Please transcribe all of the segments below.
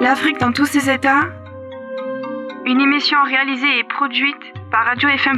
L'Afrique dans tous ses états. Une émission réalisée et produite par Radio FM+.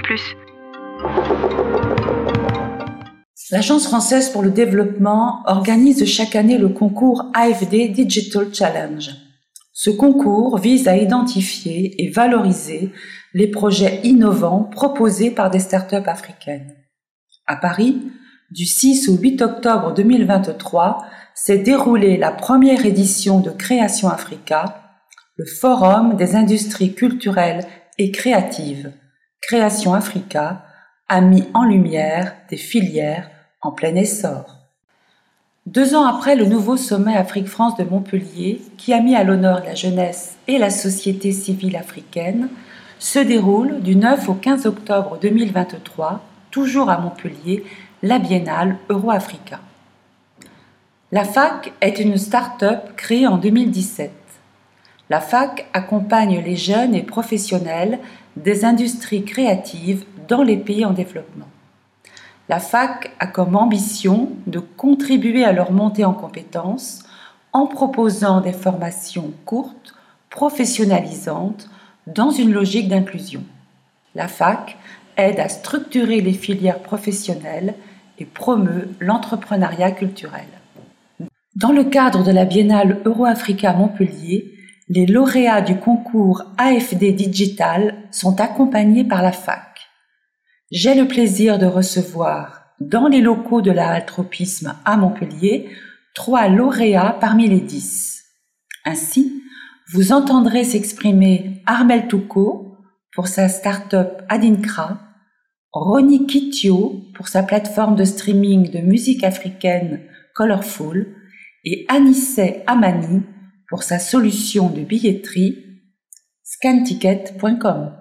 L'Agence française pour le développement organise chaque année le concours AFD Digital Challenge. Ce concours vise à identifier et valoriser les projets innovants proposés par des startups africaines. À Paris, du 6 au 8 octobre 2023, s'est déroulée la première édition de Création Africa, le Forum des industries culturelles et créatives. Création Africa a mis en lumière des filières en plein essor. 2 ans après le nouveau sommet Afrique-France de Montpellier, qui a mis à l'honneur la jeunesse et la société civile africaine, se déroule du 9 au 15 octobre 2023, toujours à Montpellier, la Biennale Euro-Africa. La FAC est une start-up créée en 2017. La FAC accompagne les jeunes et professionnels des industries créatives dans les pays en développement. La FAC a comme ambition de contribuer à leur montée en compétences en proposant des formations courtes, professionnalisantes, dans une logique d'inclusion. La FAC aide à structurer les filières professionnelles et promeut l'entrepreneuriat culturel. Dans le cadre de la Biennale Euro-Africa Montpellier, les lauréats du concours AFD Digital sont accompagnés par la FAC. J'ai le plaisir de recevoir, dans les locaux de la Halle Tropisme à Montpellier, 3 lauréats parmi les 10. Ainsi, vous entendrez s'exprimer Armel Touko pour sa start-up Adinkra, Ronnie Kitio pour sa plateforme de streaming de musique africaine Colorful et Anissé Amani pour sa solution de billetterie scanticket.com.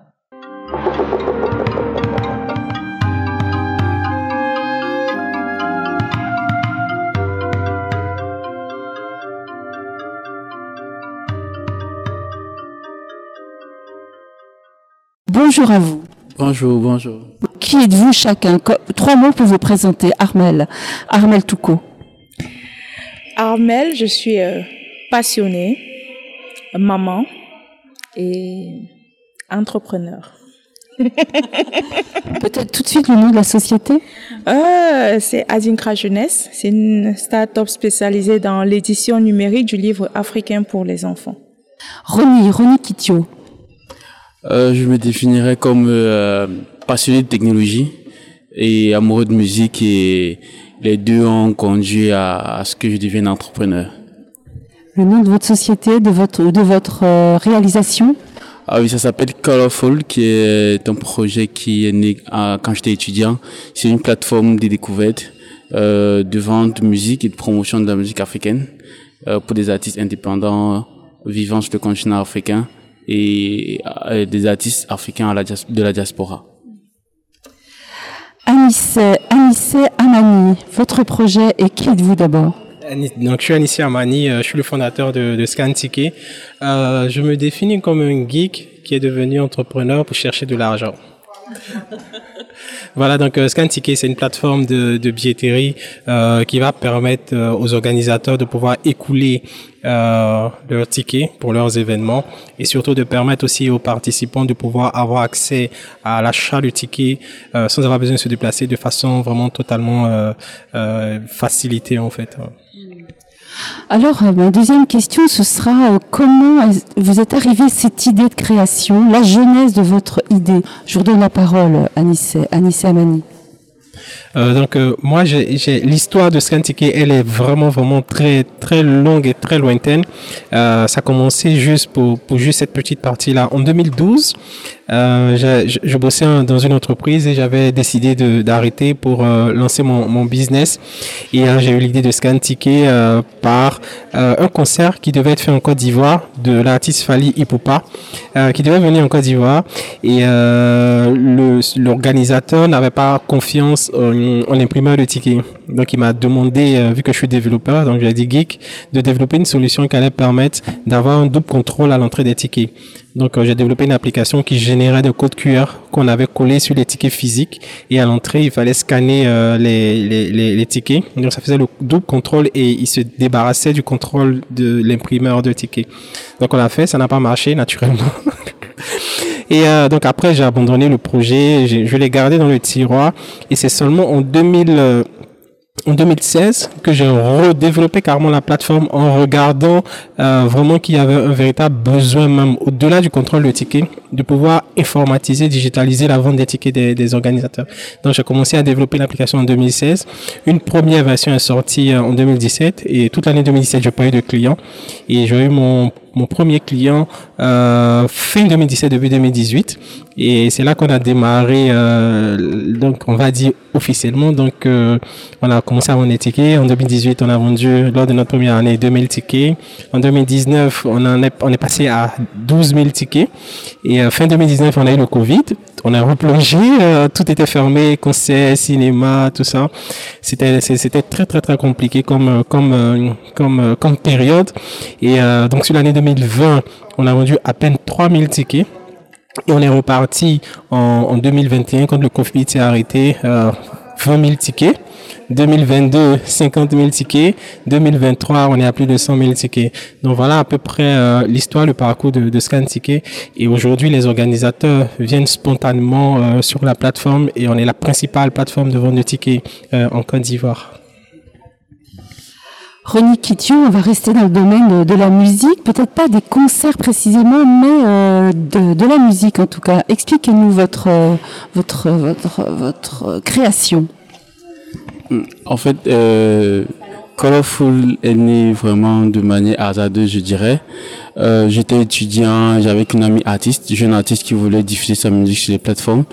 Bonjour à vous. Bonjour. Qui êtes-vous chacun? 3 mots pour vous présenter. Armel Touko. Armel, je suis passionnée, maman et entrepreneur. Peut-être tout de suite le nom de la société? C'est Adinkra Jeunesse. C'est une start-up spécialisée dans l'édition numérique du livre africain pour les enfants. Ronnie Kitio. Je me définirais comme passionné de technologie et amoureux de musique, et les deux ont conduit à ce que je devienne entrepreneur. Le nom de votre société, de votre réalisation? Ah oui, ça s'appelle Colorful, qui est un projet qui est né quand j'étais étudiant. C'est une plateforme de découverte, de vente de musique et de promotion de la musique africaine pour des artistes indépendants vivant sur le continent africain et des artistes africains de la diaspora. Anissé Amani, votre projet, et qui êtes-vous d'abord? Donc, je suis Anissé Amani, je suis le fondateur de Scanticket. Je me définis comme un geek qui est devenu entrepreneur pour chercher de l'argent. Voilà, donc Scanticket, c'est une plateforme de billetterie qui va permettre aux organisateurs de pouvoir écouler leurs tickets pour leurs événements, et surtout de permettre aussi aux participants de pouvoir avoir accès à l'achat de tickets sans avoir besoin de se déplacer, de façon vraiment totalement facilitée en fait. Alors, ma deuxième question, ce sera comment vous êtes arrivé à cette idée de création, la genèse de votre idée. Je vous donne la parole, Anissé Amani. Donc moi j'ai l'histoire de Scanticket, elle est vraiment très très longue et très lointaine. Ça a commencé juste pour juste cette petite partie là en 2012. Je bossais dans une entreprise et j'avais décidé d'arrêter pour lancer mon business, et j'ai eu l'idée de Scanticket par un concert qui devait être fait en Côte d'Ivoire de l'artiste Fally Ipupa, qui devait venir en Côte d'Ivoire, et l'organisateur n'avait pas confiance en l'imprimeur de tickets. Donc il m'a demandé, vu que je suis développeur, donc je lui ai dit geek, de développer une solution qui allait permettre d'avoir un double contrôle à l'entrée des tickets. Donc, j'ai développé une application qui générait des codes QR qu'on avait collés sur les tickets physiques. Et à l'entrée, il fallait scanner les tickets. Donc, ça faisait le double contrôle et il se débarrassait du contrôle de l'imprimeur de tickets. Donc, on l'a fait. Ça n'a pas marché, naturellement. Et donc, après, j'ai abandonné le projet. Je l'ai gardé dans le tiroir. Et c'est seulement en 2016 que j'ai redéveloppé carrément la plateforme en regardant vraiment qu'il y avait un véritable besoin, même au-delà du contrôle de tickets, de pouvoir informatiser, digitaliser la vente des tickets des organisateurs. Donc j'ai commencé à développer l'application en 2016. Une première version est sortie en 2017 et toute l'année 2017 j'ai pas eu de clients et j'ai eu mon premier client fin 2017 début 2018 et c'est là qu'on a démarré donc on va dire officiellement. Donc on a commencé à vendre des tickets. En 2018 on a vendu lors de notre première année 2000 tickets. En 2019 on est passé à 12 000 tickets et fin 2019 on a eu le Covid. On a replongé, tout était fermé, concerts, cinéma, tout ça. C'était très très très compliqué comme période. Et donc sur l'année 2020, on a vendu à peine 3000 tickets. Et on est reparti en 2021 quand le Covid s'est arrêté, 20 000 tickets. 2022, 50 000 tickets. 2023, on est à plus de 100 000 tickets. Donc voilà à peu près l'histoire, le parcours de ScanTicket. Et aujourd'hui, les organisateurs viennent spontanément sur la plateforme et on est la principale plateforme de vente de tickets en Côte d'Ivoire. Ronnie Kitio, on va rester dans le domaine de la musique, peut-être pas des concerts précisément, mais de la musique en tout cas. Expliquez-nous votre création. En fait, Colorful est né vraiment de manière hasardeuse, je dirais. J'étais étudiant, j'avais une amie artiste, jeune artiste qui voulait diffuser sa musique sur les plateformes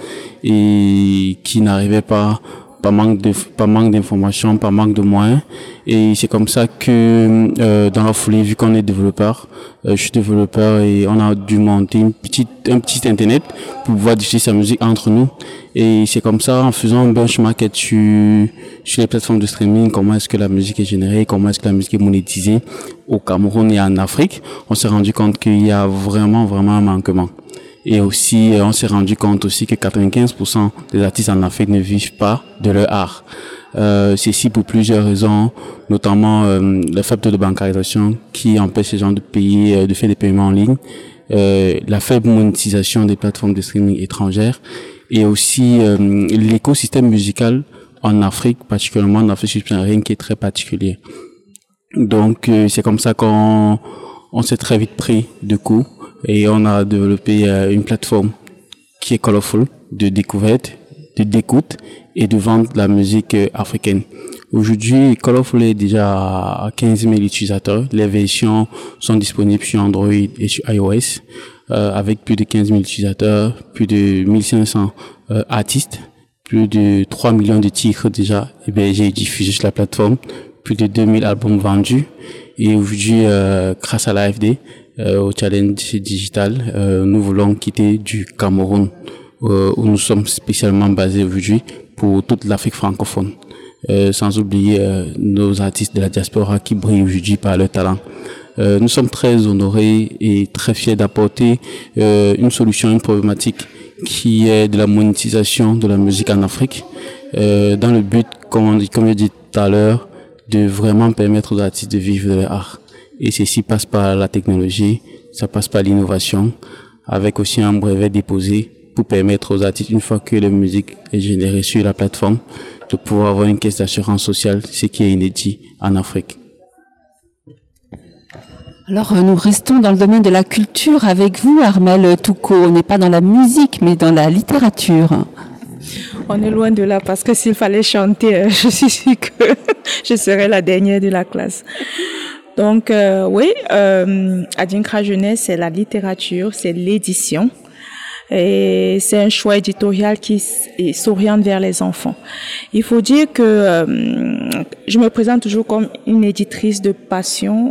et qui n'arrivait pas, par manque d'informations, par manque de moyens. Et c'est comme ça que dans la foulée, vu qu'on est développeur, je suis développeur et on a dû monter un petit internet pour pouvoir diffuser sa musique entre nous. Et c'est comme ça, en faisant un benchmark sur les plateformes de streaming, comment est-ce que la musique est générée, comment est-ce que la musique est monétisée au Cameroun et en Afrique, on s'est rendu compte qu'il y a vraiment un manquement. Et aussi, on s'est rendu compte aussi que 95% des artistes en Afrique ne vivent pas de leur art. Ceci pour plusieurs raisons, notamment le faible de bancarisation qui empêche les gens de payer, de faire des paiements en ligne, la faible monétisation des plateformes de streaming étrangères et aussi l'écosystème musical en Afrique, particulièrement en Afrique subsaharienne, qui est très particulier. Donc c'est comme ça qu'on s'est très vite pris de coup et on a développé une plateforme qui est Colorful, de découverte, d'écoute et de vente de la musique africaine. Aujourd'hui, Colorful est déjà à 15 000 utilisateurs. Les versions sont disponibles sur Android et sur iOS, avec plus de 15 000 utilisateurs, plus de 1500 artistes, plus de 3 millions de titres déjà hébergés et diffusés sur la plateforme, plus de 2000 albums vendus. Et aujourd'hui, grâce à l'AFD, au challenge digital, nous voulons quitter du Cameroun, où nous sommes spécialement basés aujourd'hui pour toute l'Afrique francophone. Sans oublier nos artistes de la diaspora qui brillent aujourd'hui par leur talent. Nous sommes très honorés et très fiers d'apporter une solution à une problématique qui est de la monétisation de la musique en Afrique, dans le but, comme je dis tout à l'heure, de vraiment permettre aux artistes de vivre de leur art. Et ceci passe par la technologie, ça passe par l'innovation, avec aussi un brevet déposé pour permettre aux artistes, une fois que la musique est générée sur la plateforme, de pouvoir avoir une caisse d'assurance sociale, ce qui est inédit en Afrique. Alors, nous restons dans le domaine de la culture avec vous, Armelle Touko. On n'est pas dans la musique, mais dans la littérature. On est loin de là parce que s'il fallait chanter, je suis sûre que je serais la dernière de la classe. Donc, oui, Adinkra Jeunesse, c'est la littérature, c'est l'édition. Et c'est un choix éditorial qui s'oriente vers les enfants. Il faut dire que je me présente toujours comme une éditrice de passion,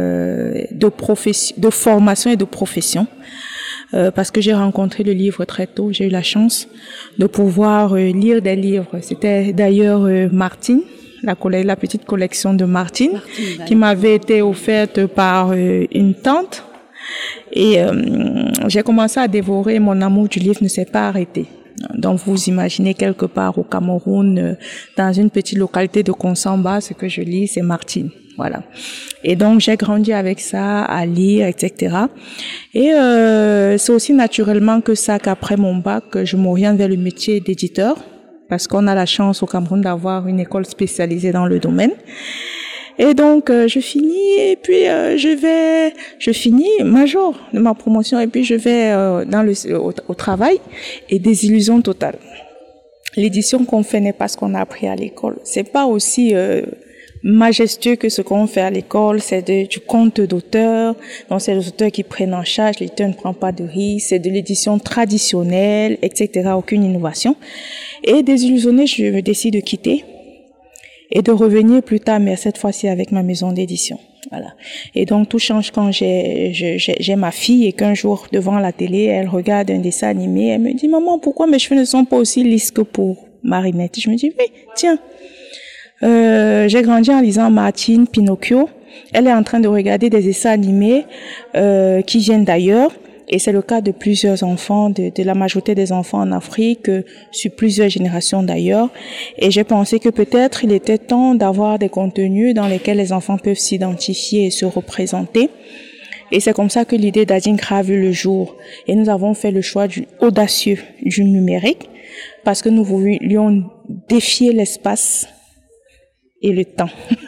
de formation et de profession. Parce que j'ai rencontré le livre très tôt, j'ai eu la chance de pouvoir lire des livres. C'était d'ailleurs Martine, la petite collection de Martine qui m'avait été offerte par une tante Et j'ai commencé à dévorer. Mon amour du livre ne s'est pas arrêté. Donc, vous imaginez quelque part au Cameroun, dans une petite localité de Konsamba, ce que je lis, c'est Martine. Voilà. Et donc, j'ai grandi avec ça, à lire, etc. Et c'est aussi naturellement que ça, qu'après mon bac, je m'oriente vers le métier d'éditeur, parce qu'on a la chance au Cameroun d'avoir une école spécialisée dans le domaine. Et donc, je finis, et puis je finis major de ma promotion, et puis je vais au travail, et désillusion totale. L'édition qu'on fait n'est pas ce qu'on a appris à l'école. C'est pas aussi majestueux que ce qu'on fait à l'école. C'est du conte d'auteur, donc c'est les auteurs qui prennent en charge, l'éditeur ne prend pas de risque, c'est de l'édition traditionnelle, etc., aucune innovation. Et désillusionnée, je me décide de quitter et de revenir plus tard, mais cette fois-ci avec ma maison d'édition. Voilà. Et donc tout change quand j'ai ma fille et qu'un jour devant la télé, elle regarde un dessin animé, elle me dit: maman, pourquoi mes cheveux ne sont pas aussi lisses que pour Marinette? Je me dis: oui, tiens. J'ai grandi en lisant Martine, Pinocchio. Elle est en train de regarder des dessins animés qui viennent d'ailleurs. Et c'est le cas de plusieurs enfants, de la majorité des enfants en Afrique, sur plusieurs générations d'ailleurs. Et j'ai pensé que peut-être il était temps d'avoir des contenus dans lesquels les enfants peuvent s'identifier et se représenter. Et c'est comme ça que l'idée d'Adinkra a vu le jour. Et nous avons fait le choix audacieux du numérique, parce que nous voulions défier l'espace et le temps.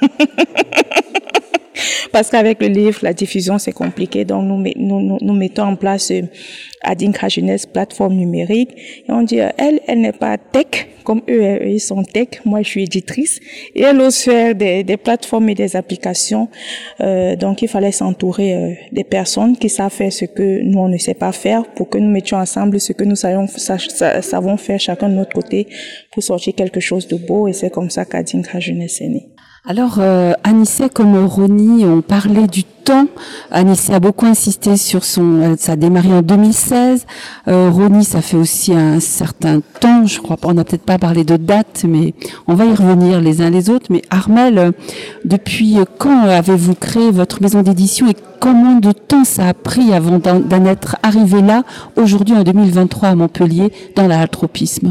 Parce qu'avec le livre, la diffusion, c'est compliqué. Donc, nous mettons en place Adinkra Jeunesse, plateforme numérique. Et on dit, elle n'est pas tech, comme eux, ils sont tech. Moi, je suis éditrice. Et elle ose faire des plateformes et des applications. Donc, il fallait s'entourer des personnes qui savent faire ce que nous, on ne sait pas faire, pour que nous mettions ensemble ce que nous savons faire chacun de notre côté pour sortir quelque chose de beau. Et c'est comme ça qu'Adinkra Jeunesse est née. Alors, Anissé comme Ronnie ont parlé du temps. Anissé a beaucoup insisté sur ça a démarré en 2016. Ronnie, ça fait aussi un certain temps, je crois. On n'a peut-être pas parlé de date, mais on va y revenir les uns les autres. Mais Armel, depuis quand avez-vous créé votre maison d'édition et combien de temps ça a pris avant d'en être arrivé là, aujourd'hui en 2023 à Montpellier, dans l'altropisme?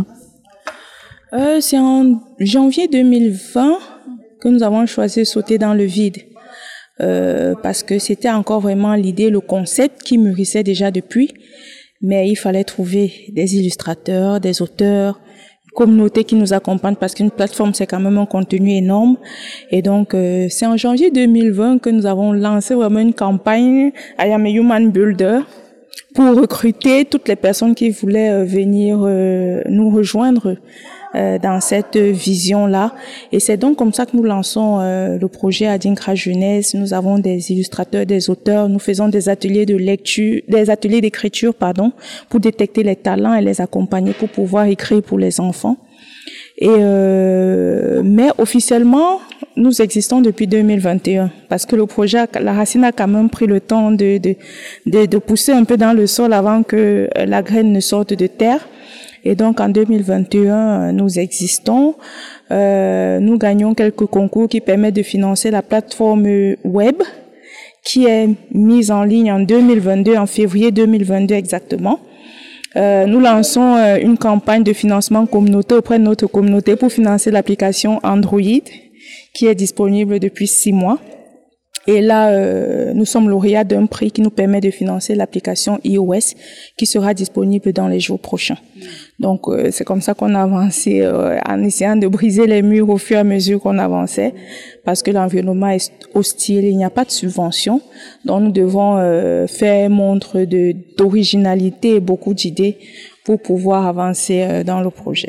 C'est en janvier 2020 que nous avons choisi de sauter dans le vide, parce que c'était encore vraiment l'idée, le concept qui mûrissait déjà depuis, mais il fallait trouver des illustrateurs, des auteurs, une communauté qui nous accompagne, parce qu'une plateforme, c'est quand même un contenu énorme. Et donc, c'est en janvier 2020 que nous avons lancé vraiment une campagne I Am a Human Builder pour recruter toutes les personnes qui voulaient venir nous rejoindre dans cette vision-là. Et c'est donc comme ça que nous lançons le projet Adinkra Jeunesse. Nous avons des illustrateurs, des auteurs. Nous faisons des ateliers de lecture, des ateliers d'écriture, pour détecter les talents et les accompagner pour pouvoir écrire pour les enfants. Et mais officiellement, nous existons depuis 2021, parce que le projet, la racine a quand même pris le temps de pousser un peu dans le sol avant que la graine ne sorte de terre. Et donc, en 2021, nous existons. Nous gagnons quelques concours qui permettent de financer la plateforme web qui est mise en ligne en 2022, en février 2022 exactement. Nous lançons une campagne de financement communautaire auprès de notre communauté pour financer l'application Android qui est disponible depuis 6 mois. Et là, nous sommes lauréats d'un prix qui nous permet de financer l'application iOS qui sera disponible dans les jours prochains. Donc, c'est comme ça qu'on a avancé en essayant de briser les murs au fur et à mesure qu'on avançait, parce que l'environnement est hostile, il n'y a pas de subvention. Donc, nous devons faire montre d'originalité et beaucoup d'idées pour pouvoir avancer dans le projet.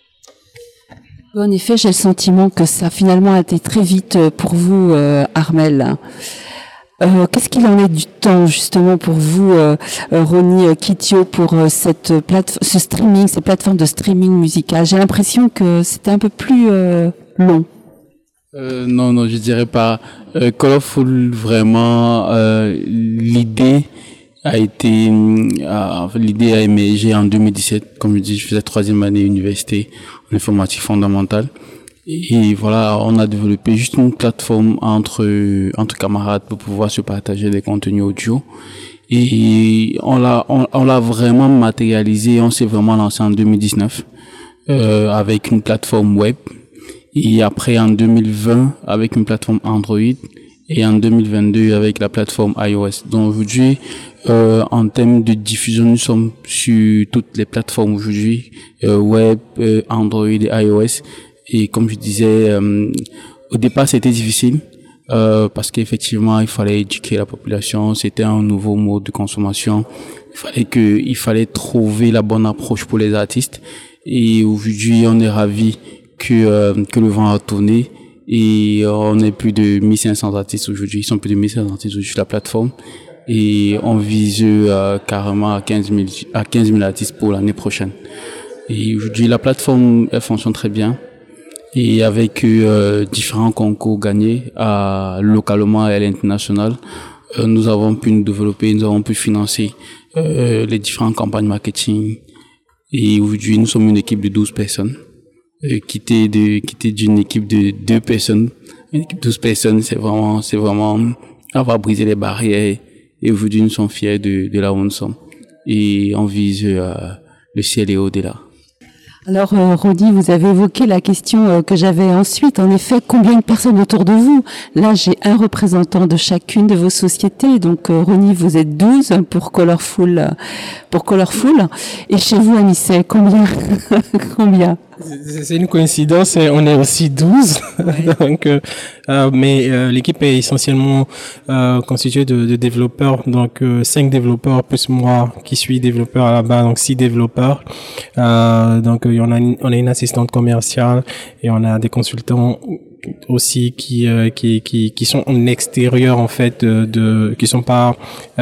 En effet, j'ai le sentiment que ça finalement a été très vite pour vous, Armel. Qu'est-ce qu'il en est du temps justement pour vous, Ronnie Kitio, pour cette ces plateformes de streaming musical? J'ai l'impression que c'était un peu plus long. Non, je dirais pas. Colorful, vraiment, l'idée a émergé en 2017. Comme je dis, je faisais 3e année université en informatique fondamentale. Et voilà, on a développé juste une plateforme entre camarades pour pouvoir se partager des contenus audio. Et on l'a vraiment matérialisé, on s'est vraiment lancé en 2019 avec une plateforme web, et après en 2020 avec une plateforme Android, et en 2022 avec la plateforme iOS. Donc aujourd'hui, en termes de diffusion, nous sommes sur toutes les plateformes aujourd'hui, web, Android et iOS. Et comme je disais, au départ c'était difficile. Parce qu'effectivement il fallait éduquer la population, c'était un nouveau mode de consommation, il fallait trouver la bonne approche pour les artistes, et aujourd'hui on est ravis que le vent a tourné, et on est plus de 1500 artistes aujourd'hui, ils sont plus de 1500 artistes sur la plateforme, et on vise carrément à 15 000 artistes pour l'année prochaine. Et aujourd'hui la plateforme elle fonctionne très bien. Et avec différents concours gagnés localement et à l'international, nous avons pu nous développer, nous avons pu financer les différentes campagnes marketing. Et aujourd'hui, nous sommes une équipe de 12 personnes. Quitter d'une équipe de 2 personnes, une équipe de 12 personnes, c'est vraiment avoir brisé les barrières. Et aujourd'hui, nous sommes fiers de là où nous sommes. Et on vise le ciel et au-delà. Alors, Ronnie, vous avez évoqué la question que j'avais ensuite. En effet, combien de personnes autour de vous? Là, j'ai un représentant de chacune de vos sociétés. Donc, Ronnie, vous êtes 12 pour Colorful. Et chez vous, Anissé, combien? Combien? C'est une coïncidence, on est aussi 12. Ouais. Donc, mais l'équipe est essentiellement constituée de développeurs, donc 5 développeurs plus moi qui suis développeur à la base, donc 6 développeurs. Donc on a une assistante commerciale et on a des consultants aussi qui sont en extérieur en fait, qui sont pas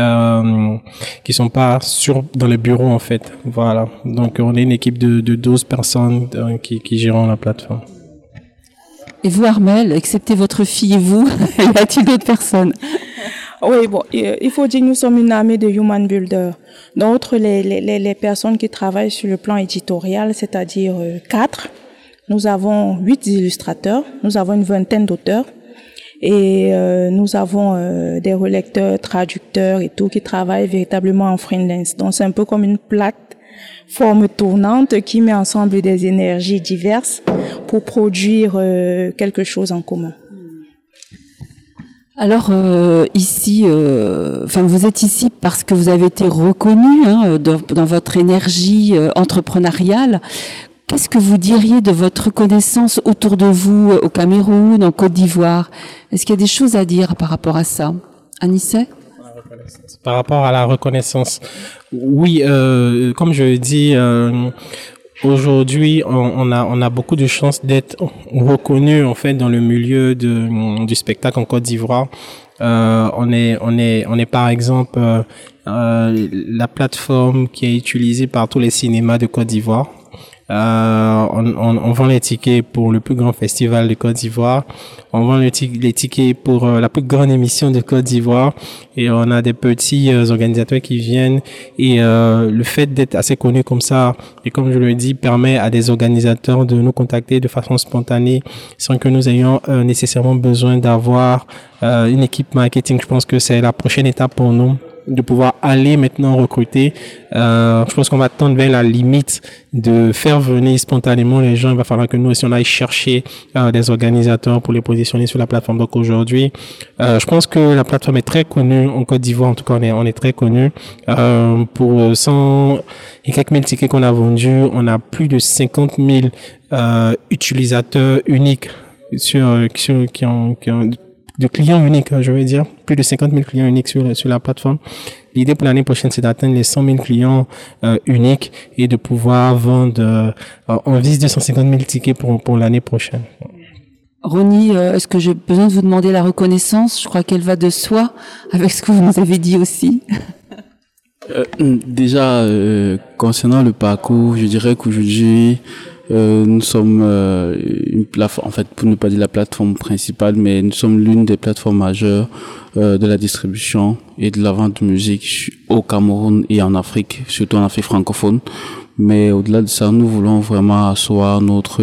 dans le bureau en fait. Voilà. Donc on est une équipe de 12 personnes qui gèrent la plateforme. Et vous, Armelle, excepté votre fille et vous, y a-t-il d'autres personnes? Oui, bon, il faut dire que nous sommes une armée de human builders. D'autres, les personnes qui travaillent sur le plan éditorial, c'est-à-dire 4. Nous avons 8 illustrateurs, nous avons une vingtaine d'auteurs, et nous avons des relecteurs, traducteurs et tout qui travaillent véritablement en freelance. Donc c'est un peu comme une plateforme tournante qui met ensemble des énergies diverses pour produire quelque chose en commun. Alors ici, vous êtes ici parce que vous avez été reconnu dans votre énergie entrepreneuriale. Qu'est-ce que vous diriez de votre reconnaissance autour de vous, au Cameroun, en Côte d'Ivoire? Est-ce qu'il y a des choses à dire par rapport à ça? Anissé? Par rapport à la reconnaissance, oui, comme je le dis, aujourd'hui, on a beaucoup de chances d'être reconnu en fait dans le milieu du spectacle en Côte d'Ivoire. On est par exemple la plateforme qui est utilisée par tous les cinémas de Côte d'Ivoire. On vend les tickets pour le plus grand festival de Côte d'Ivoire. On vend les tickets pour la plus grande émission de Côte d'Ivoire. Et on a des petits organisateurs qui viennent. Et le fait d'être assez connu comme ça, et comme je le dis, permet à des organisateurs de nous contacter de façon spontanée, sans que nous ayons nécessairement besoin d'avoir une équipe marketing. Je pense que c'est la prochaine étape pour nous, de pouvoir aller maintenant recruter. Je pense qu'on va tendre vers la limite de faire venir spontanément les gens. Il va falloir que nous aussi on aille chercher des organisateurs pour les positionner sur la plateforme. Donc aujourd'hui, je pense que la plateforme est très connue en Côte d'Ivoire. En tout cas, on est très connu. Pour 100 et quelques mille tickets qu'on a vendus, on a plus de 50 000 utilisateurs uniques qui ont de clients uniques, je veux dire, plus de 50 000 clients uniques sur la plateforme. L'idée pour l'année prochaine, c'est d'atteindre les 100 000 clients uniques et de pouvoir vendre, on vise 250 000 tickets pour l'année prochaine. Ronnie, est-ce que j'ai besoin de vous demander la reconnaissance? Je crois qu'elle va de soi avec ce que vous nous avez dit aussi. Déjà, concernant le parcours, je dirais qu'aujourd'hui, nous sommes une plateforme, en fait, pour ne pas dire la plateforme principale, mais nous sommes l'une des plateformes majeures de la distribution et de la vente de musique au Cameroun et en Afrique, surtout en Afrique francophone. Mais au-delà de ça, nous voulons vraiment asseoir notre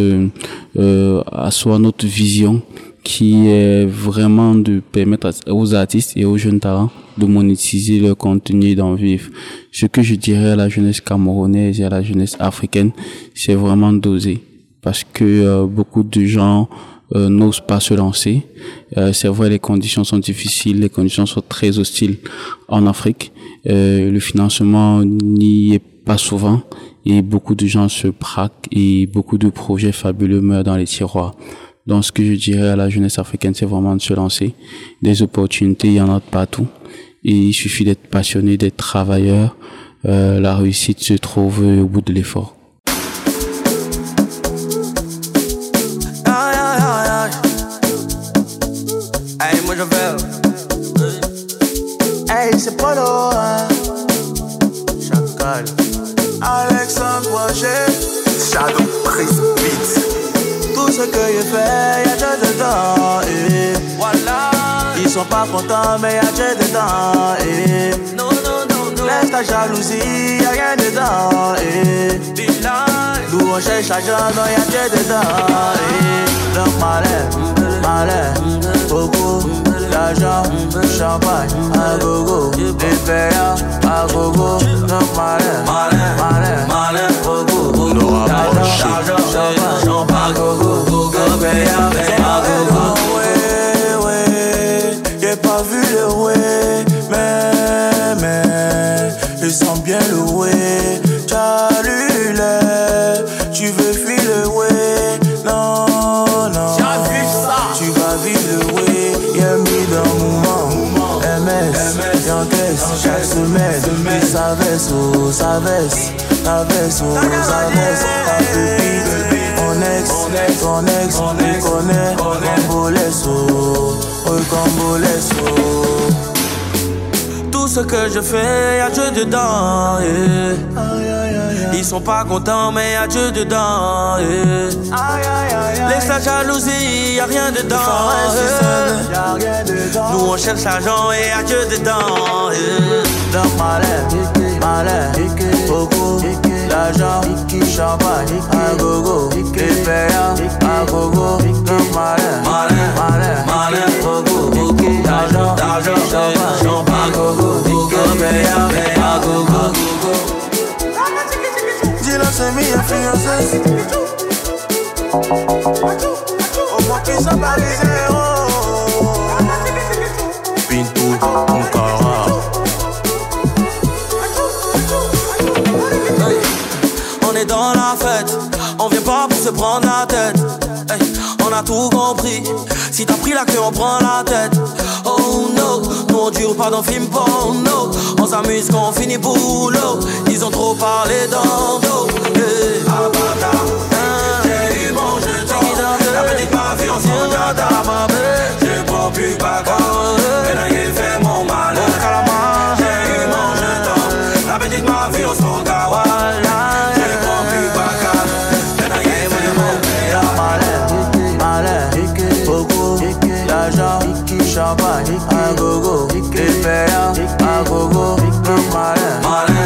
vision, qui est vraiment de permettre aux artistes et aux jeunes talents de monétiser leur contenu et d'en vivre. Ce que je dirais à la jeunesse camerounaise et à la jeunesse africaine, c'est vraiment d'oser. Parce que beaucoup de gens n'osent pas se lancer. C'est vrai, les conditions sont difficiles, les conditions sont très hostiles en Afrique. Le financement n'y est pas souvent et beaucoup de gens se braquent et beaucoup de projets fabuleux meurent dans les tiroirs. Donc ce que je dirais à la jeunesse africaine, c'est vraiment de se lancer. Des opportunités, il y en a de partout. Et il suffit d'être passionné, d'être travailleur. La réussite se trouve au bout de l'effort. Hey, moi je veux. Hey, c'est Polo, hein. Chacal. Alexandre Roger. Shadow Prince Beats. Tout ce que je fais, y'a Dieu dedans. Et voilà. Ils sont pas contents, mais y'a Dieu dedans. Et non. Laisse ta jalousie, y'a rien dedans. Et nous on cherche l'argent, non y'a Dieu dedans. Et donc malin, beaucoup d'argent, champagne, à gogo, des payants, à gogo, donc malin, beaucoup d'argent, champagne, à gogo, des payants, à gogo. Ouais, j'ai pas vu le ouais, mais ils sont bien loués. Chalulé, tu veux fuir le way, non. Tu vas vivre le way, y'a mis dans le mouvement. MS, j'encaisse chaque semaine. Puis ça baisse, ta pupille. Ton ex, on les connaît. Recombolesso. Tout ce que je fais, y'a Dieu dedans. Yeah. Ils sont pas contents, mais y'a Dieu dedans. Yeah. Laisse la jalousie, y'a rien dedans. Nous on cherche l'argent et y'a Dieu dedans. Yeah. Donc malin, beaucoup d'argent, champagne, à gogo, des payants, à gogo. Donc malin, beaucoup d'argent, champagne, à gogo, des payants, à gogo. Dis-le, c'est mi influencé. Au moins qu'ils sont balisés. Pintou, Ankara. On est dans la fête, on vient pas pour se prendre la tête. Hey, on a tout compris, si t'as pris la queue on prend la tête. Oh no, nous on dure pas dans film porno. On s'amuse quand on finit boulot. Ils ont trop parlé dans dos. Hey. J'ai eu mon jeton, la petite mafia on s'en garde à ma bête. J'ai pas pu bagarre, mais là j'ai fait mon malin. J'ai eu mon jeton, la petite mafia on s'en garde. Champagne, à gogo, des payants, à gogo, malin.